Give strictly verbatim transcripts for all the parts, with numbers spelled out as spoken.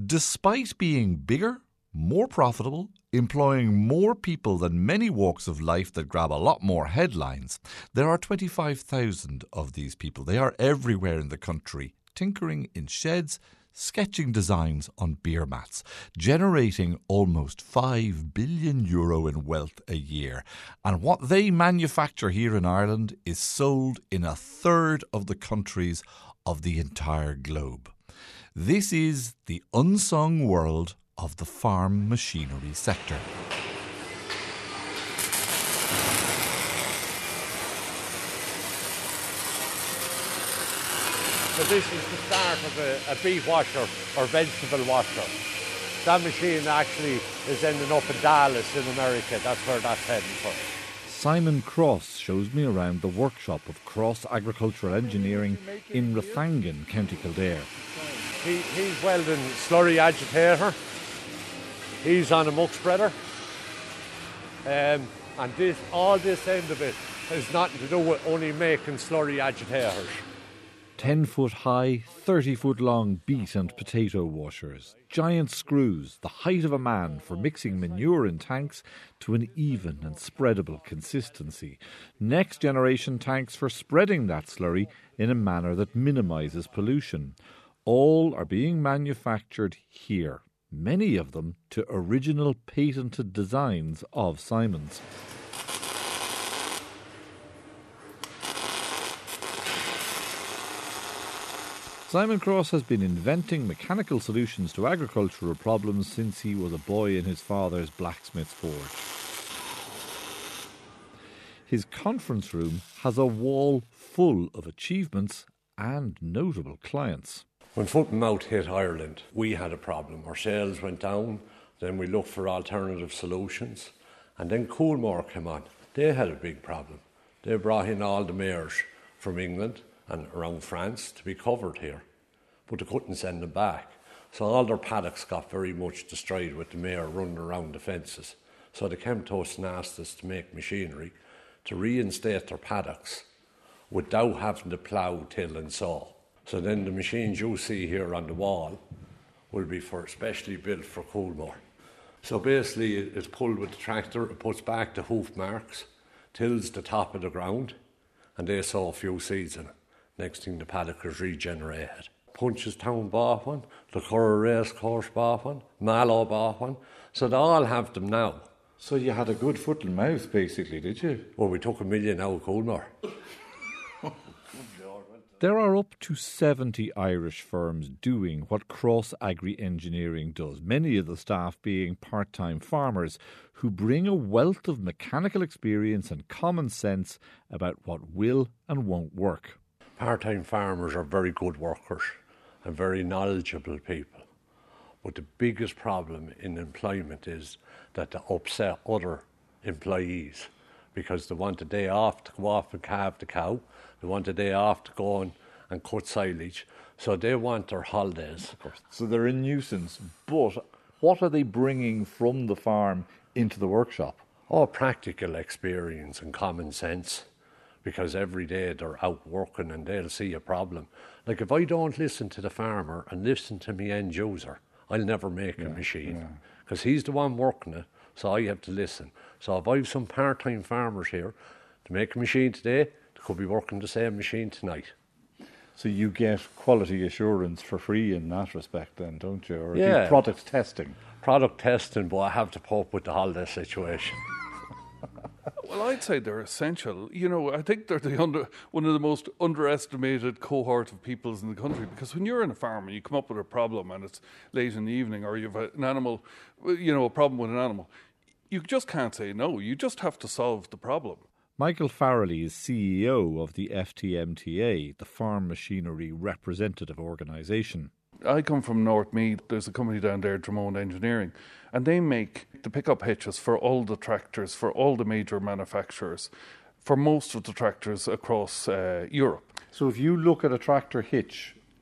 Despite being bigger, more profitable, employing more people than many walks of life that grab a lot more headlines, there are twenty-five thousand of these people. They are everywhere in the country, tinkering in sheds, sketching designs on beer mats, generating almost five billion euro in wealth a year. And what they manufacture here in Ireland is sold in a third of the countries of the entire globe. This is the unsung world of the farm machinery sector. So this is the start of a, a beef washer or vegetable washer. That machine actually is ending up in Dallas in America. That's where that's heading for. Simon Cross shows me around the workshop of Cross Agricultural Engineering in Rathangan, County Kildare. He, he's welding slurry agitator. He's on a muck spreader. Um, and this, all this end of it has nothing to do with only making slurry agitators. ten foot high, thirty foot long beet and potato washers. Giant screws, the height of a man for mixing manure in tanks to an even and spreadable consistency. Next generation tanks for spreading that slurry in a manner that minimises pollution. All are being manufactured here, many of them to original patented designs of Simon's. Simon Cross has been inventing mechanical solutions to agricultural problems since he was a boy in his father's blacksmith's forge. His conference room has a wall full of achievements and notable clients. When foot and mouth hit Ireland, we had a problem. Our sales went down, then we looked for alternative solutions, and then Coolmore came on. They had a big problem. They brought in all the mares from England and around France to be covered here, but they couldn't send them back. So all their paddocks got very much destroyed with the mare running around the fences. So they came to us and asked us to make machinery to reinstate their paddocks without having to plough, till and sow. So then the machines you see here on the wall will be for specially built for Coolmore. So basically it's pulled with the tractor, it puts back the hoof marks, tills the top of the ground, and they sow a few seeds in it. Next thing the paddock is regenerated. Punchestown bought one, the Curra Racecourse bought one, Mallow bought one, so they all have them now. So you had a good foot and mouth basically, did you? Well, we took a million out of Coolmore. There are up to seventy Irish firms doing what Cross Agri Engineering does, many of the staff being part-time farmers who bring a wealth of mechanical experience and common sense about what will and won't work. Part-time farmers are very good workers and very knowledgeable people. But the biggest problem in employment is that they upset other employees because they want a day off to go off and calve the cow. They want a day off to go on and cut silage. So they want their holidays. Of course. So they're a nuisance. But what are they bringing from the farm into the workshop? Oh, practical experience and common sense. Because every day they're out working and they'll see a problem. Like if I don't listen to the farmer and listen to me end user, I'll never make yeah, a machine. Because yeah. he's the one working it, so I have to listen. So if I have some part-time farmers here to make a machine today, they could be working the same machine tonight. So you get quality assurance for free in that respect then, don't you? Or yeah. product testing? Product testing, but I have to cope with the holiday situation. Well, I'd say they're essential. You know, I think they're the under, one of the most underestimated cohort of peoples in the country, because when you're in a farm and you come up with a problem and it's late in the evening, or you've an animal, you know, a problem with an animal, you just can't say no. You just have to solve the problem. Michael Farrelly is C E O of the F T M T A, the Farm Machinery Representative Organisation. I come from North Meath. There's a company down there, Drummond Engineering, and they make the pickup hitches for all the tractors, for all the major manufacturers, for most of the tractors across uh, Europe. So if you look at a tractor hitch,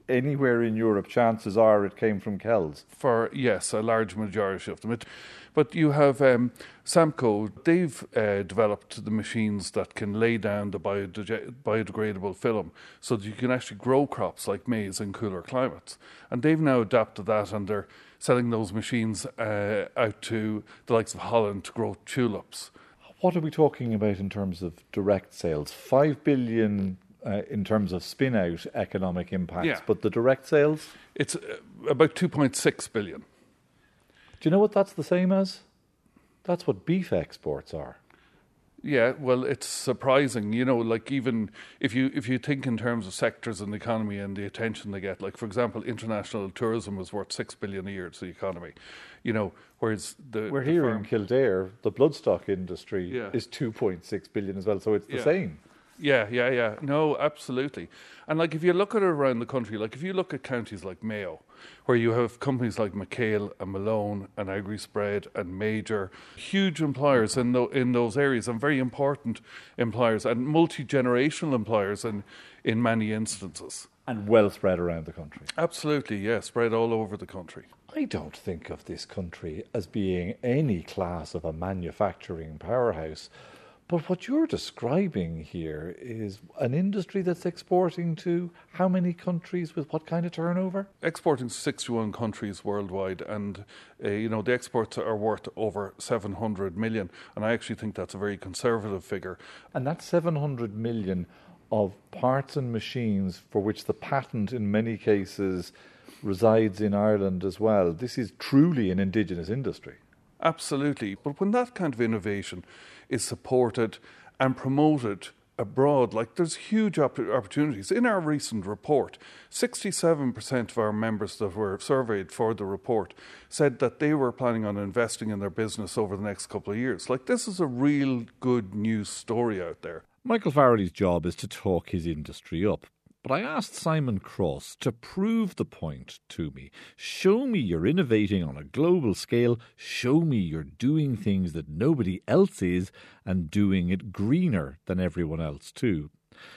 anywhere in Europe, chances are it came from Kells. For, yes, a large majority of them. It, but you have um, Samco, they've uh, developed the machines that can lay down the biodeg- biodegradable film so that you can actually grow crops like maize in cooler climates. And they've now adapted that, and they're selling those machines uh, out to the likes of Holland to grow tulips. What are we talking about in terms of direct sales? Five billion uh, in terms of spin-out economic impacts, Yeah. but the direct sales? It's uh, about two point six billion. Do you know what that's the same as? That's what beef exports are. Yeah, well, it's surprising, you know, like even if you if you think in terms of sectors in the economy and the attention they get, like, for example, international tourism was worth six billion a year to the economy, you know, whereas the... We're the here farm- in Kildare, the bloodstock industry Yeah. is two point six billion as well, so it's the Yeah. same. Yeah, yeah, yeah. No, absolutely. And like if you look at it around the country, like if you look at counties like Mayo, where you have companies like McHale and Malone and AgriSpread and Major, huge employers in, tho- in those areas, and very important employers, and multi-generational employers in, in many instances. And well spread around the country. Absolutely, yeah, spread all over the country. I don't think of this country as being any class of a manufacturing powerhouse. But what you're describing here is an industry that's exporting to how many countries with what kind of turnover? Exporting to sixty-one countries worldwide, and uh, you know the exports are worth over seven hundred million, and I actually think that's a very conservative figure. And that's seven hundred million of parts and machines for which the patent in many cases resides in Ireland as well. This is truly an indigenous industry. Absolutely, but when that kind of innovation is supported and promoted abroad, like there's huge opp- opportunities. In our recent report, sixty-seven percent of our members that were surveyed for the report said that they were planning on investing in their business over the next couple of years. Like, this is a real good news story out there. Michael Farrelly's job is to talk his industry up. But I asked Simon Cross to prove the point to me. Show me you're innovating on a global scale. Show me you're doing things that nobody else is and doing it greener than everyone else too.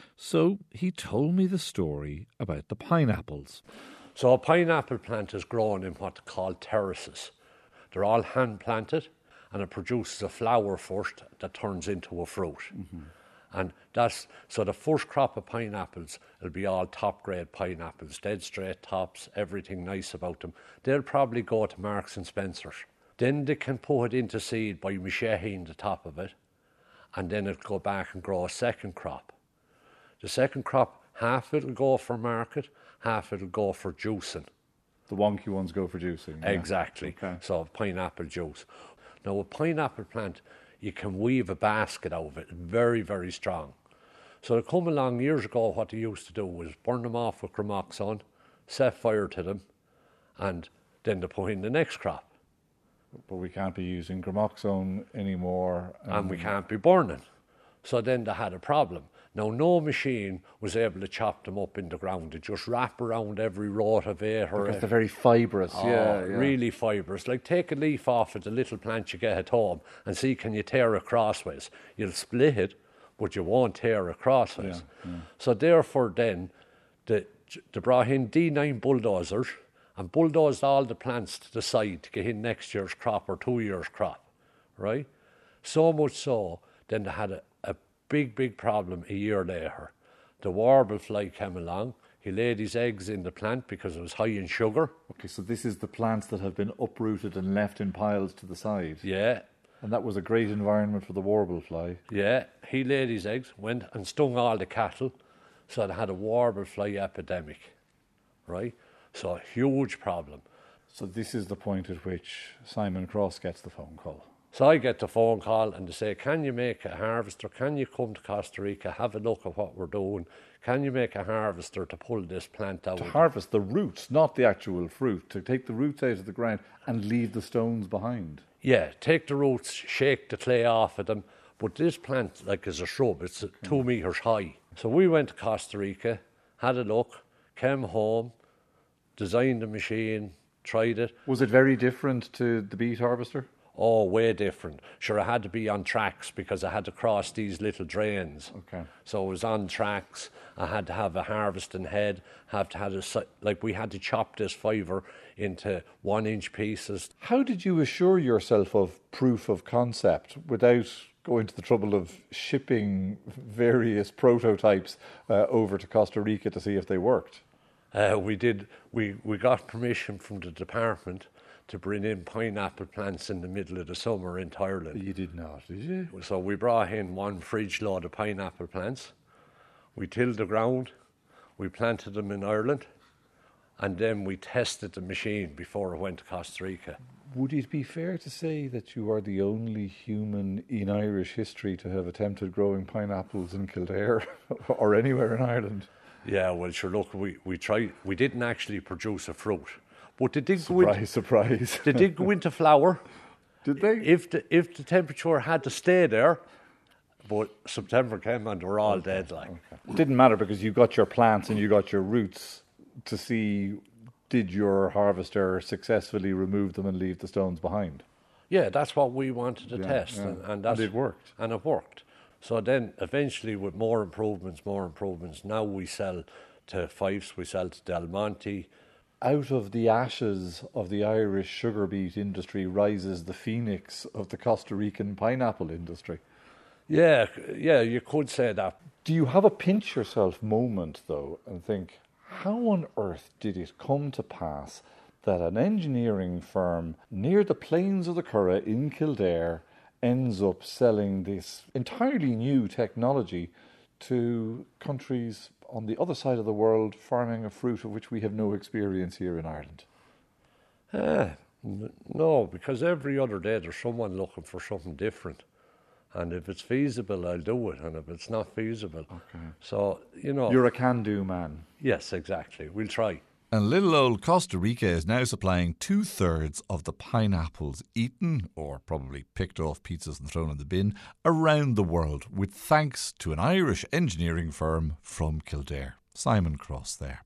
So he told me the story about the pineapples. So a pineapple plant is grown in what they call terraces. They're all hand planted, and it produces a flower first that turns into a fruit. Mm-hmm. And that's, so the first crop of pineapples will be all top grade pineapples, dead straight tops, everything nice about them. They'll probably go to Marks and Spencer's. Then they can put it into seed by macheting the top of it, and then it'll go back and grow a second crop. The second crop, half it'll go for market, half it'll go for juicing. The wonky ones go for juicing. Yeah. Exactly. Okay. So pineapple juice. Now a pineapple plant, you can weave a basket out of it, very, very strong. So they come along years ago, what they used to do was burn them off with gramoxone, set fire to them, and then they put in the next crop. But we can't be using gramoxone anymore. Um, and we can't be burning. So then they had a problem. Now, no machine was able to chop them up in the ground. They just wrap around every rotavator. Because they're very fibrous. Oh, yeah, yeah, really fibrous. Like, take a leaf off of the little plant you get at home and see, can you tear it crossways? You'll split it, but you won't tear it crossways. Yeah, yeah. So therefore then, the, they brought in D nine bulldozers and bulldozed all the plants to the side to get in next year's crop or two years' crop, right? So much so, then they had a, a big, big problem a year later. The warble fly came along. He laid his eggs in the plant because it was high in sugar. Okay, so this is the plants that have been uprooted and left in piles to the side. Yeah. And that was a great environment for the warble fly. Yeah, he laid his eggs, went and stung all the cattle, so they had a warble fly epidemic, right? So a huge problem. So this is the point at which Simon Cross gets the phone call. So I get the phone call and they say, can you make a harvester? Can you come to Costa Rica, have a look at what we're doing? Can you make a harvester to pull this plant out? To harvest the roots, not the actual fruit. To take the roots out of the ground and leave the stones behind. Yeah, take the roots, shake the clay off of them. But this plant, like, is a shrub. It's okay. two metres high. So we went to Costa Rica, had a look, came home, designed the machine, tried it. Was it very different to the beet harvester? Oh, way different. Sure, I had to be on tracks because I had to cross these little drains. Okay. So I was on tracks. I had to have a harvesting head. Have to have a si- like we had to chop this fiver into one-inch pieces. How did you assure yourself of proof of concept without going to the trouble of shipping various prototypes uh, over to Costa Rica to see if they worked? Uh, we did. We we got permission from the department to bring in pineapple plants in the middle of the summer into Ireland. You did not, did you? So we brought in one fridge load of pineapple plants. We tilled the ground. We planted them in Ireland. And then we tested the machine before it went to Costa Rica. Would it be fair to say that you are the only human in Irish history to have attempted growing pineapples in Kildare or anywhere in Ireland? Yeah, well, sure, look, we, we tried. We didn't actually produce a fruit. But they did Surprise, go into, surprise. they did go into flower. Did they? If the, if the temperature had to stay there, but September came and they were all okay. dead. Like. Okay. It didn't matter because you got your plants and you got your roots to see did your harvester successfully remove them and leave the stones behind. Yeah, that's what we wanted to yeah, test. Yeah. And, and, that's, and it worked. And it worked. So then eventually with more improvements, more improvements, now we sell to Fifes, we sell to Del Monte. Out of the ashes of the Irish sugar beet industry rises the phoenix of the Costa Rican pineapple industry. Yeah, yeah, you could say that. Do you have a pinch yourself moment, though, and think, how on earth did it come to pass that an engineering firm near the plains of the Curragh in Kildare ends up selling this entirely new technology to countries on the other side of the world farming a fruit of which we have no experience here in Ireland? Ah, n- no, because every other day there's someone looking for something different. And if it's feasible, I'll do it. And if it's not feasible. Okay. So, you know. You're a can-do man. Yes, exactly. We'll try. And little old Costa Rica is now supplying two-thirds of the pineapples eaten, or probably picked off pizzas and thrown in the bin, around the world, with thanks to an Irish engineering firm from Kildare. Simon Cross there.